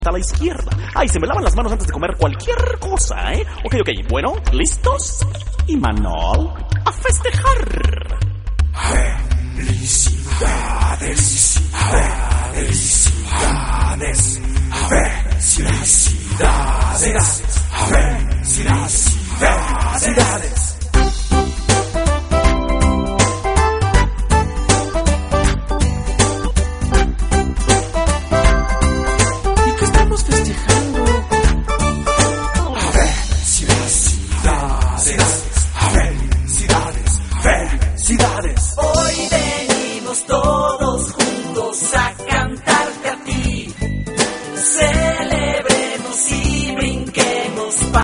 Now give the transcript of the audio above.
a la izquierda. Ay, se me lavan las manos antes de comer cualquier cosa, ¿eh? Ok, bueno, ¿listos? Y Manol, a festejar. Felicidades, felicidades, felicidades.